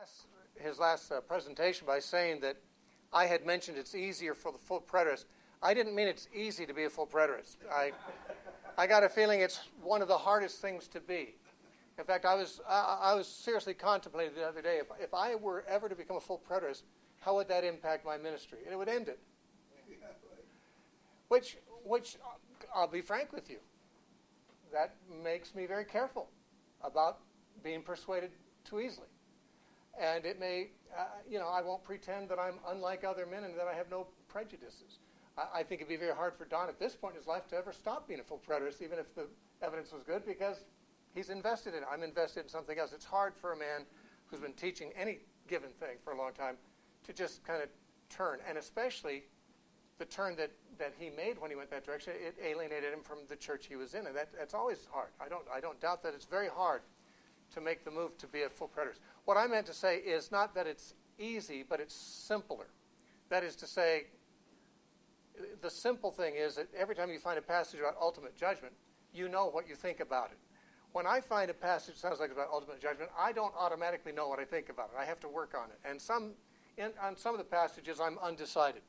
his last presentation by saying that I had mentioned it's easier for the full preterist. I didn't mean it's easy to be a full preterist. I got a feeling it's one of the hardest things to be. In fact, I was seriously contemplating the other day, if I were ever to become a full preterist, how would that impact my ministry? And it would end it. Which I'll be frank with you, that makes me very careful about being persuaded too easily. And it may, I won't pretend that I'm unlike other men and that I have no prejudices. I think it'd be very hard for Don at this point in his life to ever stop being a full preterist, even if the evidence was good, because he's invested in it. I'm invested in something else. It's hard for a man who's been teaching any given thing for a long time to just kind of turn, and especially the turn that he made when he went that direction. It alienated him from the church he was in, and that's always hard. I don't doubt that it's very hard to make the move to be a full preterist. What I meant to say is not that it's easy, but it's simpler. That is to say, the simple thing is that every time you find a passage about ultimate judgment, you know what you think about it. When I find a passage that sounds like it's about ultimate judgment, I don't automatically know what I think about it. I have to work on it. And on some of the passages, I'm undecided.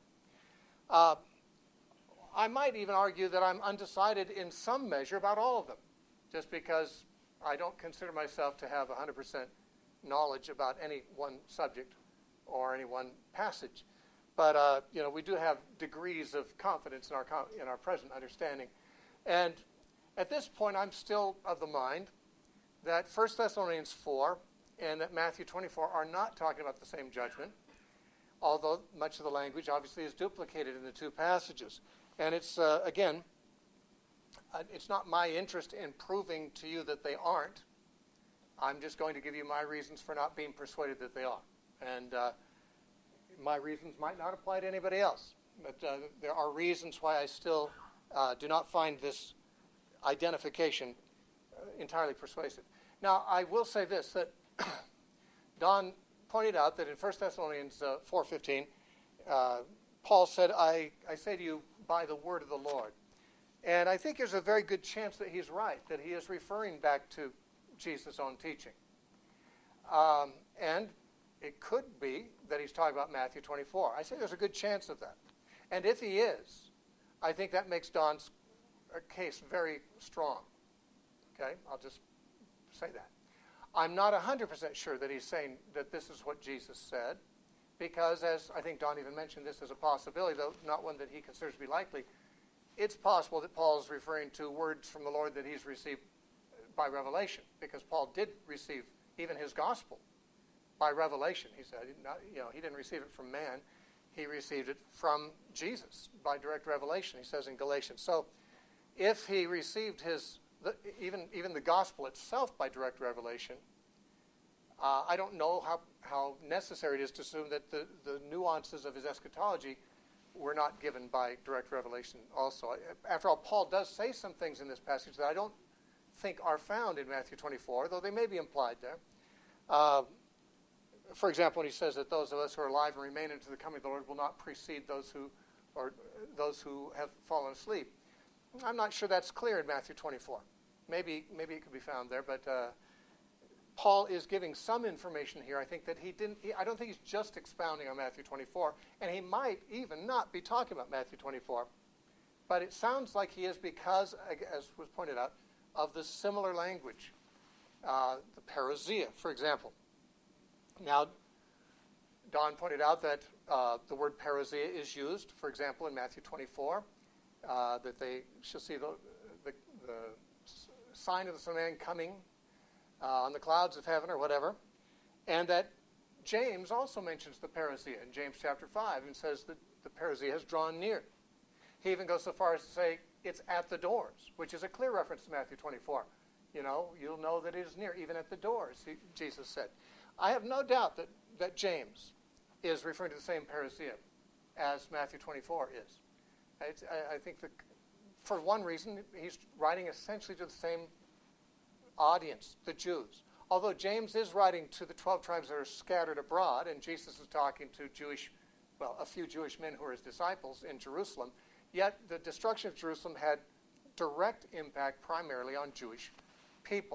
I might even argue that I'm undecided in some measure about all of them, just because I don't consider myself to have 100% knowledge about any one subject or any one passage. But we do have degrees of confidence in our present understanding. And at this point, I'm still of the mind that 1 Thessalonians 4 and that Matthew 24 are not talking about the same judgment, although much of the language obviously is duplicated in the two passages. And it's, again, it's not my interest in proving to you that they aren't. I'm just going to give you my reasons for not being persuaded that they are. And my reasons might not apply to anybody else. But there are reasons why I still do not find this identification entirely persuasive. Now, I will say this, that Don pointed out that in 1 Thessalonians 4:15, Paul said, I say to you by the word of the Lord. And I think there's a very good chance that he's right, that he is referring back to Jesus' own teaching. And it could be that he's talking about Matthew 24. I say there's a good chance of that. And if he is, I think that makes Don's case very strong. Okay? I'll just say that. I'm not 100% sure that he's saying that this is what Jesus said, because as I think Don even mentioned this as a possibility, though not one that he considers to be likely, it's possible that Paul is referring to words from the Lord that he's received by revelation, because Paul did receive even his gospel by revelation. He said, he didn't receive it from man. He received it from Jesus by direct revelation, he says in Galatians. So if he received even the gospel itself by direct revelation, I don't know how necessary it is to assume that the nuances of his eschatology were not given by direct revelation also. After all, Paul does say some things in this passage that I don't think are found in Matthew 24, though they may be implied there. For example, when he says that those of us who are alive and remain unto the coming of the Lord will not precede those who have fallen asleep. I'm not sure that's clear in Matthew 24. Maybe it could be found there, but Paul is giving some information here. I think that I don't think he's just expounding on Matthew 24, and he might even not be talking about Matthew 24. But it sounds like he is because, as was pointed out, of the similar language. The parousia, for example. Now, Don pointed out that the word parousia is used, for example, in Matthew 24, that they shall see the sign of the Son of Man coming on the clouds of heaven or whatever, and that James also mentions the parousia in James chapter 5 and says that the parousia has drawn near. He even goes so far as to say it's at the doors, which is a clear reference to Matthew 24. You'll know that it is near, even at the doors, Jesus said. I have no doubt that James is referring to the same parousia as Matthew 24 is. I think that for one reason, he's writing essentially to the same audience, the Jews. Although James is writing to the 12 tribes that are scattered abroad, and Jesus is talking to a few Jewish men who are his disciples in Jerusalem, yet the destruction of Jerusalem had direct impact primarily on Jewish people.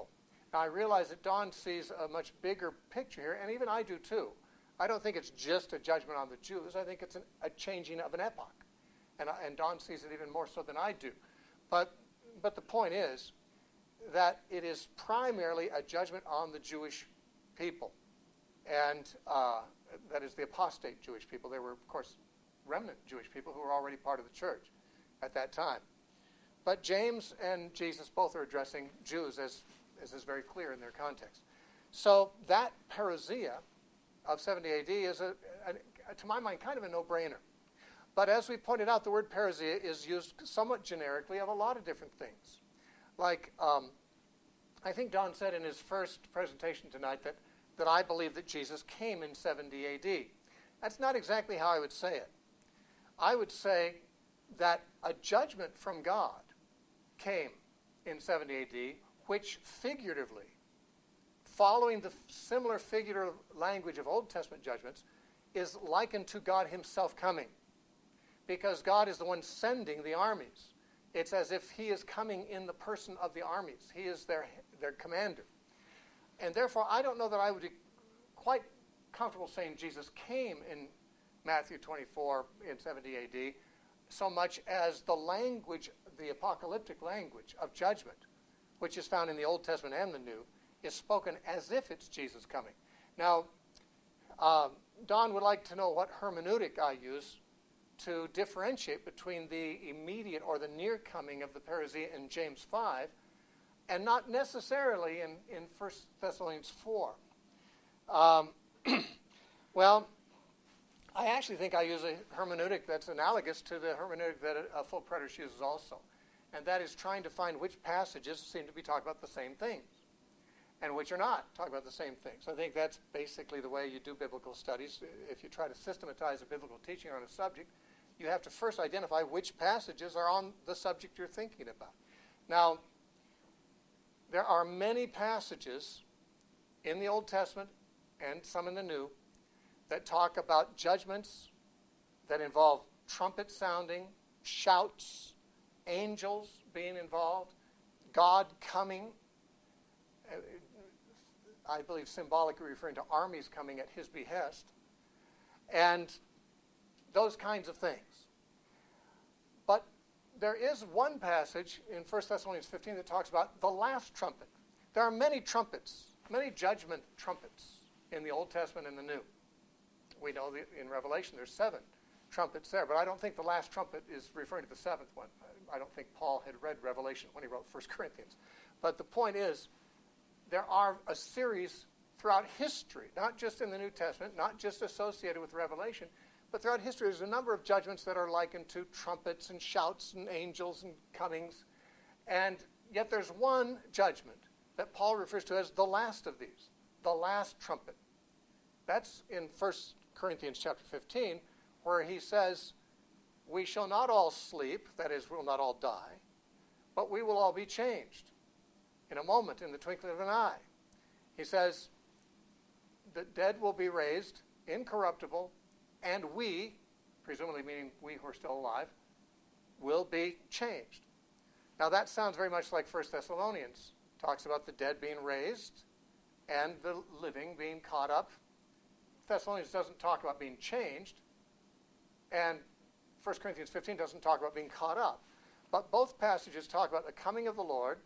Now, I realize that Don sees a much bigger picture here, and even I do too. I don't think it's just a judgment on the Jews. I think it's a changing of an epoch. And Don sees it even more so than I do. But the point is that it is primarily a judgment on the Jewish people. And that is the apostate Jewish people. There were, of course, remnant Jewish people who were already part of the church at that time. But James and Jesus both are addressing Jews, as is very clear in their context. So that parousia of 70 AD is, to my mind, kind of a no-brainer. But as we pointed out, the word parousia is used somewhat generically of a lot of different things. Like, I think Don said in his first presentation tonight that I believe that Jesus came in 70 AD. That's not exactly how I would say it. I would say that a judgment from God came in 70 AD, which figuratively, following the similar figurative language of Old Testament judgments, is likened to God himself coming. Because God is the one sending the armies. It's as if he is coming in the person of the armies. He is their commander. And therefore, I don't know that I would be quite comfortable saying Jesus came in Matthew 24 in 70 AD, so much as the language, the apocalyptic language of judgment, which is found in the Old Testament and the New, is spoken as if it's Jesus coming. Now, Don would like to know what hermeneutic I use to differentiate between the immediate or the near coming of the parousia in James 5 and not necessarily in 1 Thessalonians 4. Well, I actually think I use a hermeneutic that's analogous to the hermeneutic that a full preterist uses also. And that is trying to find which passages seem to be talking about the same things and which are not talking about the same things. I think that's basically the way you do biblical studies. If you try to systematize a biblical teaching on a subject, you have to first identify which passages are on the subject you're thinking about. Now, there are many passages in the Old Testament and some in the New that talk about judgments that involve trumpet sounding, shouts, angels being involved, God coming, I believe symbolically referring to armies coming at his behest, and those kinds of things. But there is one passage in 1 Thessalonians 15 that talks about the last trumpet. There are many trumpets, many judgment trumpets in the Old Testament and the New. We know that in Revelation there's 7 trumpets there, but I don't think the last trumpet is referring to the 7th one. I don't think Paul had read Revelation when he wrote 1 Corinthians. But the point is, there are a series throughout history, not just in the New Testament, not just associated with Revelation, but throughout history there's a number of judgments that are likened to trumpets and shouts and angels and comings. And yet there's one judgment that Paul refers to as the last of these, the last trumpet. That's in 1 Corinthians chapter 15, where he says, we shall not all sleep, that is, we will not all die, but we will all be changed in a moment, in the twinkling of an eye. He says, the dead will be raised incorruptible, and we, presumably meaning we who are still alive, will be changed. Now that sounds very much like 1 Thessalonians. Talks about the dead being raised and the living being caught up. Thessalonians doesn't talk about being changed, and 1 Corinthians 15 doesn't talk about being caught up. But both passages talk about the coming of the Lord,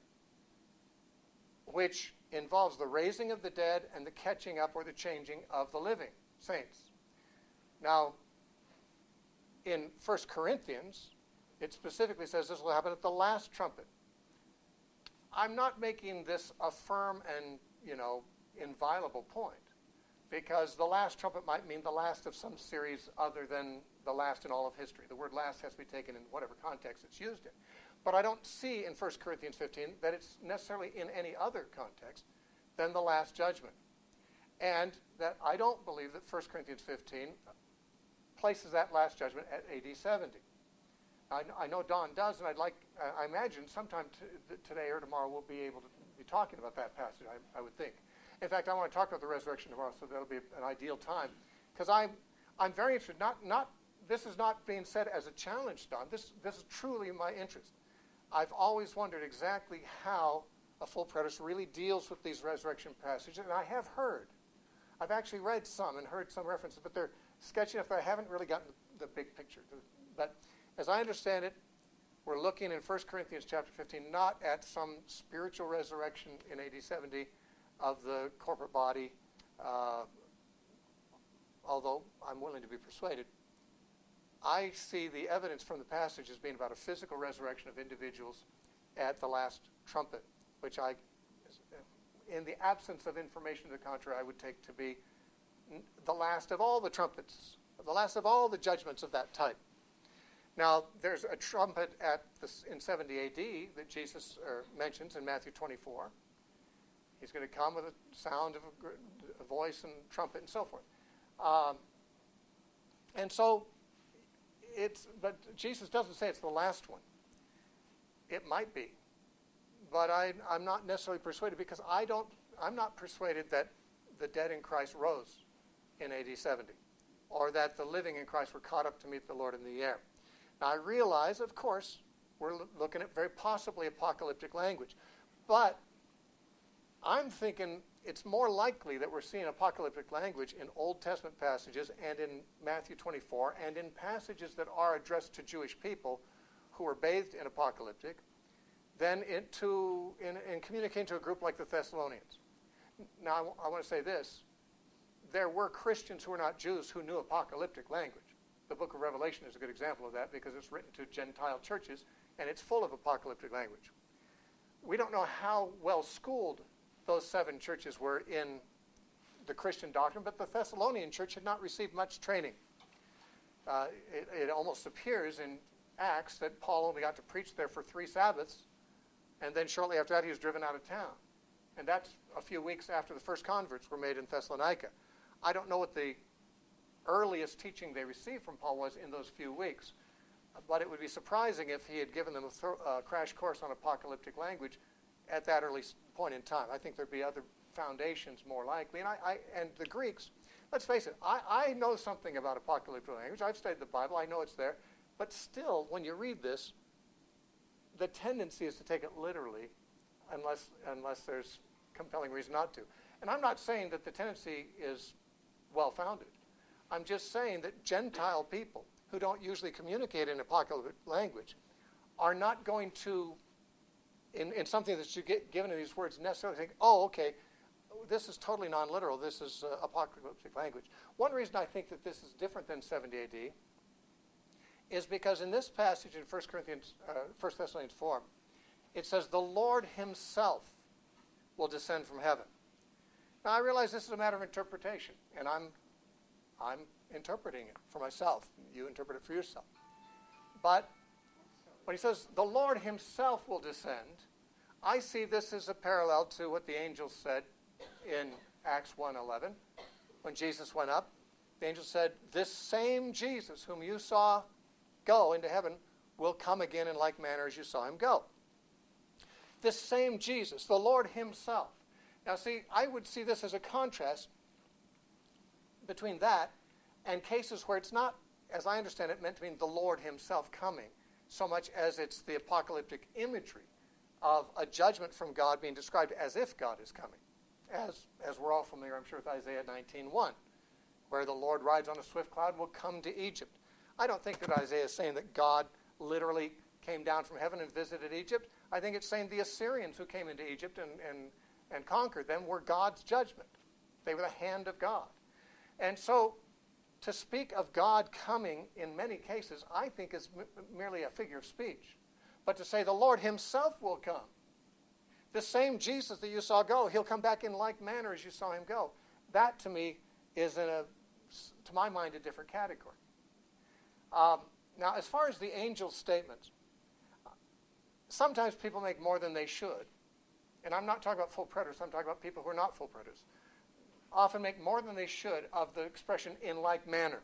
which involves the raising of the dead and the catching up or the changing of the living saints. Now, in 1 Corinthians, it specifically says this will happen at the last trumpet. I'm not making this a firm and, inviolable point, because the last trumpet might mean the last of some series other than the last in all of history. The word last has to be taken in whatever context it's used in. But I don't see in 1 Corinthians 15 that it's necessarily in any other context than the last judgment. And that I don't believe that 1 Corinthians 15 places that last judgment at AD 70. I know Don does, and I imagine sometime today or tomorrow we'll be able to be talking about that passage, I would think. In fact, I want to talk about the resurrection tomorrow, so that'll be an ideal time. Because I'm very interested, this is not being said as a challenge, Don. This is truly my interest. I've always wondered exactly how of full preterists really deals with these resurrection passages, and I have heard. I've actually read some and heard some references, but they're sketchy enough that I haven't really gotten the big picture. But as I understand it, we're looking in 1 Corinthians chapter 15 not at some spiritual resurrection in AD 70 of the corporate body, although I'm willing to be persuaded. I see the evidence from the passage as being about a physical resurrection of individuals at the last trumpet, which I, in the absence of information to the contrary, I would take to be the last of all the trumpets, the last of all the judgments of that type. Now, there's a trumpet in 70 A.D. that Jesus mentions in Matthew 24. He's going to come with a sound of a voice and trumpet and so forth. And so, but Jesus doesn't say it's the last one. It might be. But I'm not necessarily persuaded because I'm not persuaded that the dead in Christ rose in AD 70 or that the living in Christ were caught up to meet the Lord in the air. Now, I realize, of course, we're looking at very possibly apocalyptic language. But I'm thinking it's more likely that we're seeing apocalyptic language in Old Testament passages and in Matthew 24 and in passages that are addressed to Jewish people who are bathed in apocalyptic than in communicating to a group like the Thessalonians. Now, I want to say this. There were Christians who were not Jews who knew apocalyptic language. The book of Revelation is a good example of that because it's written to Gentile churches and it's full of apocalyptic language. We don't know how well schooled those 7 churches were in the Christian doctrine, but the Thessalonian church had not received much training. It almost appears in Acts that Paul only got to preach there for 3 Sabbaths, and then shortly after that he was driven out of town. And that's a few weeks after the first converts were made in Thessalonica. I don't know what the earliest teaching they received from Paul was in those few weeks, but it would be surprising if he had given them a crash course on apocalyptic language at that early point in time. I think there'd be other foundations more likely. And the Greeks, let's face it, I know something about apocalyptic language. I've studied the Bible. I know it's there. But still, when you read this, the tendency is to take it literally unless there's compelling reason not to. And I'm not saying that the tendency is well-founded. I'm just saying that Gentile people who don't usually communicate in apocalyptic language are not going to, in something that you get given in these words, necessarily think, oh, okay, this is totally non-literal. This is apocalyptic language. One reason I think that this is different than 70 A.D. is because in this passage in 1 Thessalonians 4, it says, the Lord himself will descend from heaven. Now, I realize this is a matter of interpretation, and I'm interpreting it for myself. You interpret it for yourself. But when he says, the Lord himself will descend, I see this as a parallel to what the angels said in Acts 1:11. When Jesus went up, the angel said, this same Jesus whom you saw go into heaven will come again in like manner as you saw him go. This same Jesus, the Lord himself. Now see, I would see this as a contrast between that and cases where it's not, as I understand it, meant to mean the Lord himself coming, so much as it's the apocalyptic imagery of a judgment from God being described as if God is coming, as we're all familiar, I'm sure, with Isaiah 19:1, where the Lord rides on a swift cloud will come to Egypt. I don't think that Isaiah is saying that God literally came down from heaven and visited Egypt. I think it's saying the Assyrians who came into Egypt and conquered them were God's judgment. They were the hand of God. And so to speak of God coming in many cases, I think is merely a figure of speech. But to say the Lord himself will come, the same Jesus that you saw go, he'll come back in like manner as you saw him go. That to me is, to my mind, a different category. Now, as far as the angel's statements, sometimes people make more than they should. And I'm not talking about full preterists, I'm talking about people who are not full preterists. Often make more than they should of the expression in like manner.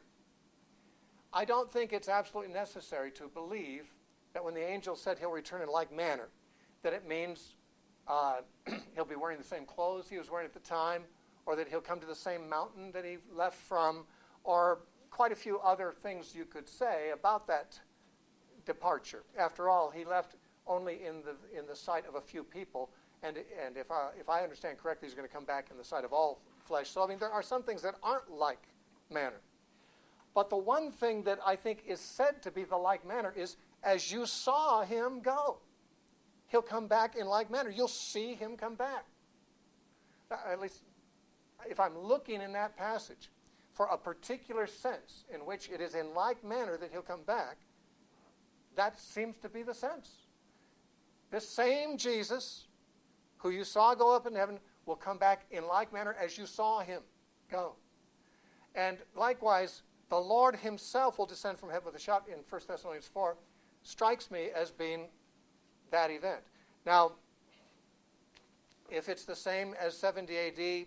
I don't think it's absolutely necessary to believe that when the angel said he'll return in like manner, that it means he'll be wearing the same clothes he was wearing at the time, or that he'll come to the same mountain that he left from, or quite a few other things you could say about that departure. After all, he left only in the sight of a few people, And if I understand correctly, he's going to come back in the sight of all flesh. So, I mean, there are some things that aren't like manner. But the one thing that I think is said to be the like manner is, as you saw him go, he'll come back in like manner. You'll see him come back. At least, if I'm looking in that passage for a particular sense in which it is in like manner that he'll come back, that seems to be the sense. This same Jesus who you saw go up in heaven will come back in like manner as you saw him go. And likewise, the Lord himself will descend from heaven with a shout in 1 Thessalonians 4, strikes me as being that event. Now, if it's the same as 70 AD,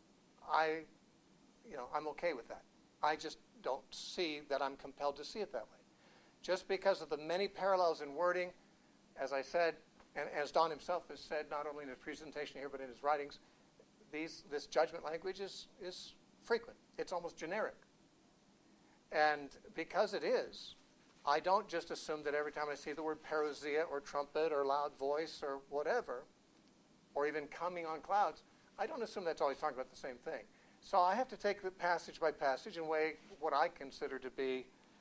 I'm okay with that. I just don't see that I'm compelled to see it that way. Just because of the many parallels in wording, as I said, and as Don himself has said, not only in his presentation here, but in his writings, this judgment language is frequent. It's almost generic. And because it is, I don't just assume that every time I see the word parousia or trumpet or loud voice or whatever, or even coming on clouds, I don't assume that's always talking about the same thing. So I have to take it passage by passage and weigh what I consider to be,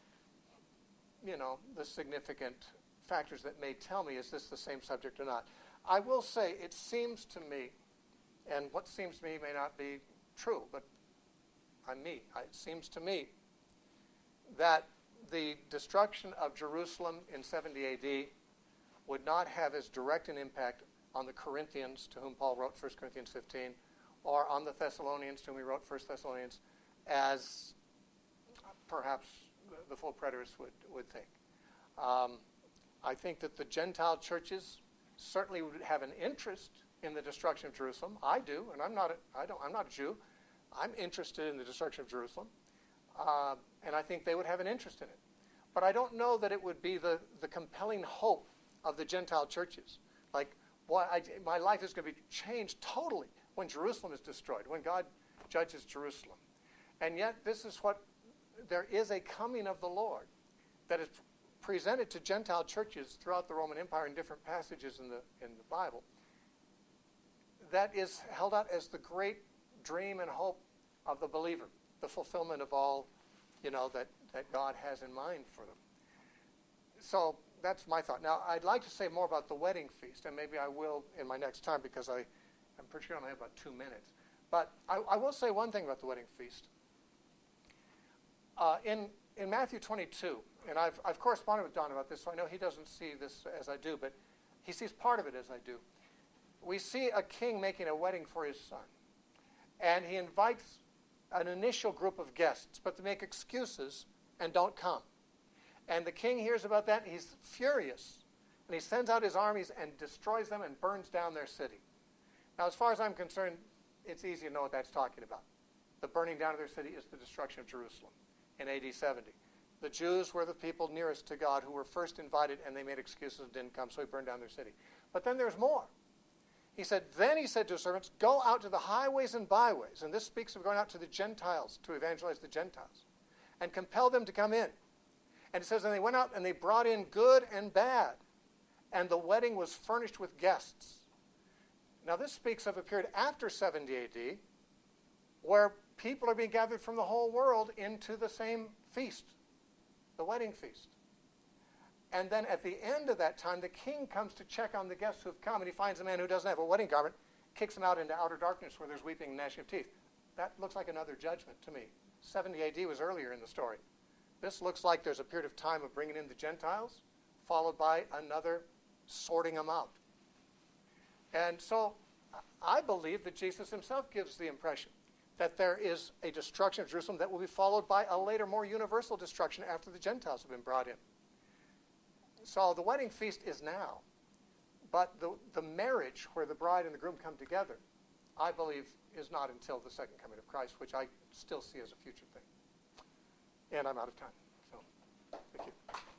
the significant factors that may tell me, is this the same subject or not? I will say it seems to me, and what seems to me may not be true, but I'm me. It seems to me that the destruction of Jerusalem in 70 AD would not have as direct an impact on the Corinthians, to whom Paul wrote 1 Corinthians 15, or on the Thessalonians, to whom he wrote 1 Thessalonians, as perhaps the full preterists would think. I think that the Gentile churches certainly would have an interest in the destruction of Jerusalem. I do, and I'm not a Jew. I'm interested in the destruction of Jerusalem, and I think they would have an interest in it. But I don't know that it would be the compelling hope of the Gentile churches. Like, my life is going to be changed totally when Jerusalem is destroyed, when God judges Jerusalem. And yet, there is a coming of the Lord that is presented to Gentile churches throughout the Roman Empire in different passages in the Bible, that is held out as the great dream and hope of the believer, the fulfillment of all, that God has in mind for them. So that's my thought. Now, I'd like to say more about the wedding feast, and maybe I will in my next time, because I'm pretty sure I only have about 2 minutes. But I will say one thing about the wedding feast. In Matthew 22, and I've corresponded with Don about this, so I know he doesn't see this as I do, but he sees part of it as I do. We see a king making a wedding for his son, and he invites an initial group of guests, but they make excuses and don't come. And the king hears about that, and he's furious, and he sends out his armies and destroys them and burns down their city. Now, as far as I'm concerned, it's easy to know what that's talking about. The burning down of their city is the destruction of Jerusalem in AD 70. The Jews were the people nearest to God who were first invited, and they made excuses and didn't come, so he burned down their city. But then there's more. Then he said to his servants, go out to the highways and byways, and this speaks of going out to the Gentiles to evangelize the Gentiles, and compel them to come in. And it says, and they went out and they brought in good and bad, and the wedding was furnished with guests. Now this speaks of a period after 70 AD, where people are being gathered from the whole world into the same feast, the wedding feast. And then at the end of that time, the king comes to check on the guests who have come, and he finds a man who doesn't have a wedding garment, kicks him out into outer darkness where there's weeping and gnashing of teeth. That looks like another judgment to me. 70 AD was earlier in the story. This looks like there's a period of time of bringing in the Gentiles, followed by another sorting them out. And so I believe that Jesus himself gives the impression that there is a destruction of Jerusalem that will be followed by a later, more universal destruction after the Gentiles have been brought in. So the wedding feast is now. But the marriage where the bride and the groom come together, I believe, is not until the second coming of Christ, which I still see as a future thing. And I'm out of time. So, thank you.